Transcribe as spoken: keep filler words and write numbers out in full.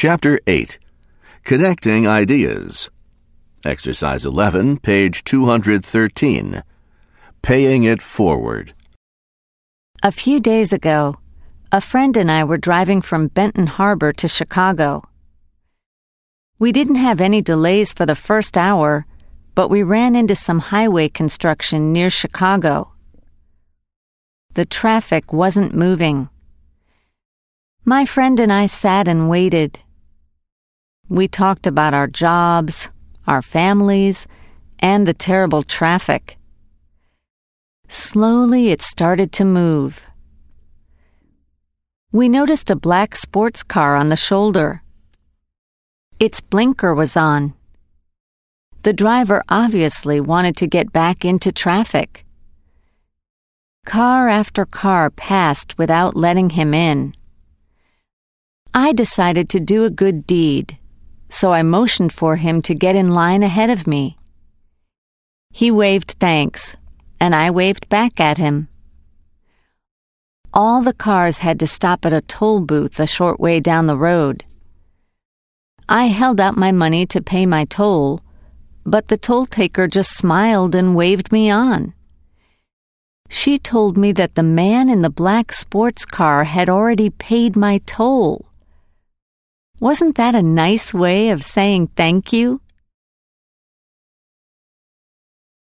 Chapter eight. Connecting Ideas. Exercise eleven, page two hundred thirteen. Paying it forward. A few days ago, a friend and I were driving from Benton Harbor to Chicago. We didn't have any delays for the first hour, but we ran into some highway construction near Chicago. The traffic wasn't moving. My friend and I sat and waited. We talked about our jobs, our families, and the terrible traffic. Slowly it started to move. We noticed a black sports car on the shoulder. Its blinker was on. The driver obviously wanted to get back into traffic. Car after car passed without letting him in. I decided to do a good deed, so I motioned for him to get in line ahead of me. He waved thanks, and I waved back at him. All the cars had to stop at a toll booth a short way down the road. I held out my money to pay my toll, but the toll taker just smiled and waved me on. She told me that the man in the black sports car had already paid my toll. Wasn't that a nice way of saying thank you?